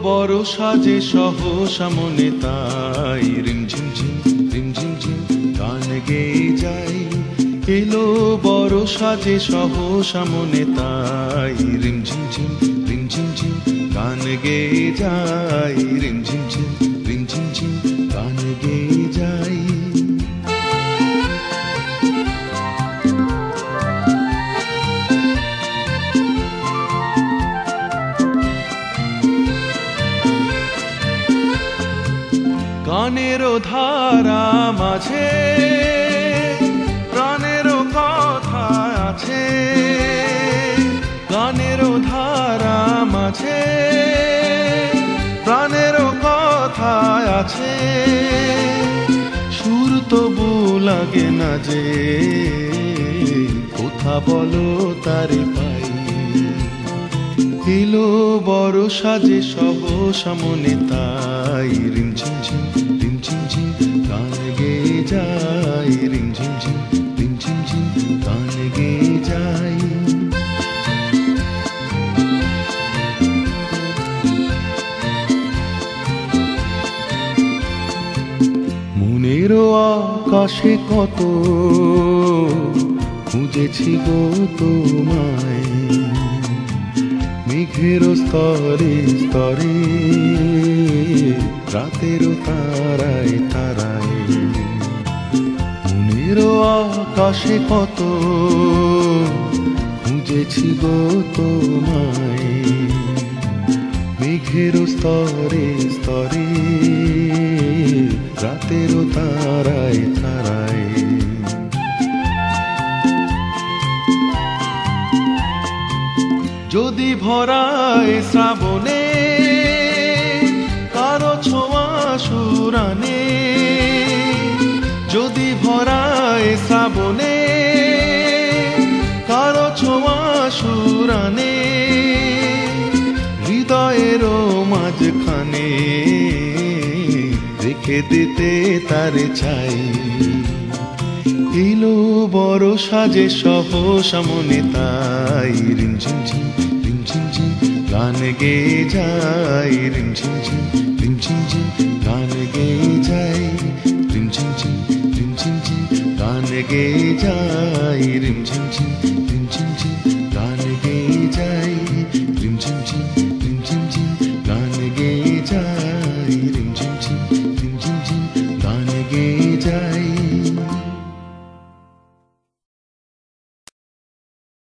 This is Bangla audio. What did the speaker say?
বড় সাজে সহসা মনে তাই রিমঝিম ঝিম রিমঝিম ঝিম গান গেয়ে যাই। এলো বড় সাজে সহসা মনে তাই রিমঝিম ঝিম রিমঝিম ঝিম গান গেয়ে যাই। রিমঝিম ঝিম রিমঝিম ঝিম গান গেয়ে যাই। গানেরও ধারা মাঝে প্রাণেরও কথা আছে। গানেরও ধারা মাঝে প্রাণেরও কথা আছে। সুর তবু লাগে না যে কোথা বলো তারে পাই। এলো বড় সাজে সহসা মনে তাই রিমঝিম ঝিম রিমঝিম ঝিম গান গেয়ে যাই। রিমঝিম ঝিম রিমঝিম ঝিম গান গেয়ে যাই। মনেরও আকাশে কত খুঁজেছি গো তোমায়। মেঘের স্তরে স্তরে রাতেরও তারায় তারায়। মনেরও আকাশে কত খুঁজেছি গো তোমায়। মেঘের স্তরে স্তরে রাতেরও তারায় তারায়। যদি ভরায় শ্রাবণে কারো ছোঁয়া সুরানে। যদি ভরায় শ্রাবণে কারো ছোঁয়া সুরানে। হৃদয়েরও মাঝখানে রেখে দিতে তারে চাই। এলো বড় সাজে সহসা মনে তাই রিমঝিম ঝিম রিমঝিম ঝিম গান গেয়ে যাই। রিমঝিম ঝিম রিমঝিম ঝিম গান গেয়ে যাই। রিমঝিম ঝিম রিমঝিম ঝিম গান গেয়ে যাই। রিমঝিম ঝিম রিমঝিম ঝিম গান গেয়ে যাই। রিমঝিম ঝিম রিমঝিম ঝিম গান গেয়ে যাই। রিমঝিম ঝিম রিমঝিম ঝিম গান গেয়ে যাই।